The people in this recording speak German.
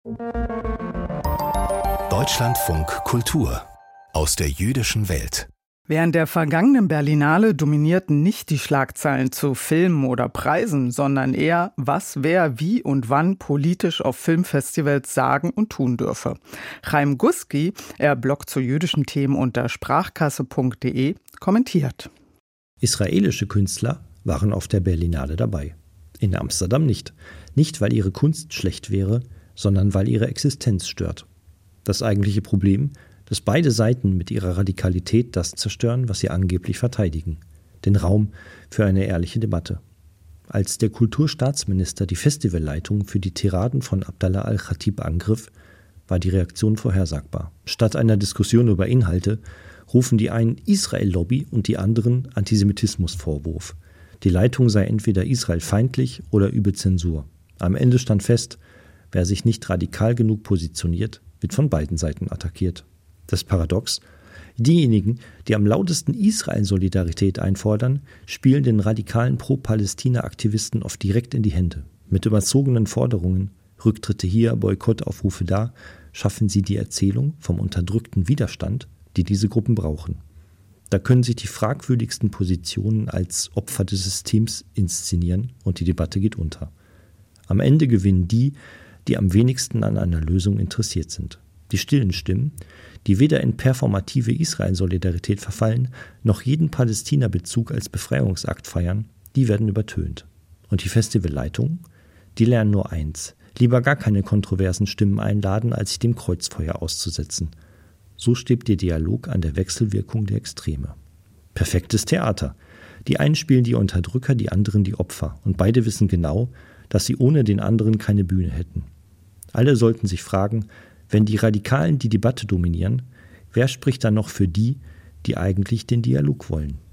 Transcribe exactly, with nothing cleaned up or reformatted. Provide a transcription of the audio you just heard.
Deutschlandfunk Kultur aus der jüdischen Welt. Während der vergangenen Berlinale dominierten nicht die Schlagzeilen zu Filmen oder Preisen, sondern eher, was wer wie und wann politisch auf Filmfestivals sagen und tun dürfe. Chaim Guski, er bloggt zu jüdischen Themen unter sprachkasse punkt de, kommentiert. Israelische Künstler waren auf der Berlinale dabei. In Amsterdam nicht. Nicht, weil ihre Kunst schlecht wäre, sondern weil ihre Existenz stört. Das eigentliche Problem, dass beide Seiten mit ihrer Radikalität das zerstören, was sie angeblich verteidigen. Den Raum für eine ehrliche Debatte. Als der Kulturstaatsminister die Festivalleitung für die Tiraden von Abdallah al-Khatib angriff, war die Reaktion vorhersagbar. Statt einer Diskussion über Inhalte rufen die einen Israel-Lobby und die anderen Antisemitismusvorwurf. Die Leitung sei entweder israelfeindlich oder übe Zensur. Am Ende stand fest, wer sich nicht radikal genug positioniert, wird von beiden Seiten attackiert. Das Paradox: Diejenigen, die am lautesten Israel-Solidarität einfordern, spielen den radikalen Pro-Palästina-Aktivisten oft direkt in die Hände. Mit überzogenen Forderungen, Rücktritte hier, Boykottaufrufe da, schaffen sie die Erzählung vom unterdrückten Widerstand, die diese Gruppen brauchen. Da können sich die fragwürdigsten Positionen als Opfer des Systems inszenieren und die Debatte geht unter. Am Ende gewinnen die, die am wenigsten an einer Lösung interessiert sind. Die stillen Stimmen, die weder in performative Israel-Solidarität verfallen, noch jeden Palästina-Bezug als Befreiungsakt feiern, die werden übertönt. Und die Festivalleitungen, die lernen nur eins: lieber gar keine kontroversen Stimmen einladen, als sich dem Kreuzfeuer auszusetzen. So stirbt der Dialog an der Wechselwirkung der Extreme. Perfektes Theater. Die einen spielen die Unterdrücker, die anderen die Opfer. Und beide wissen genau, dass sie ohne den anderen keine Bühne hätten. Alle sollten sich fragen, wenn die Radikalen die Debatte dominieren, wer spricht dann noch für die, die eigentlich den Dialog wollen?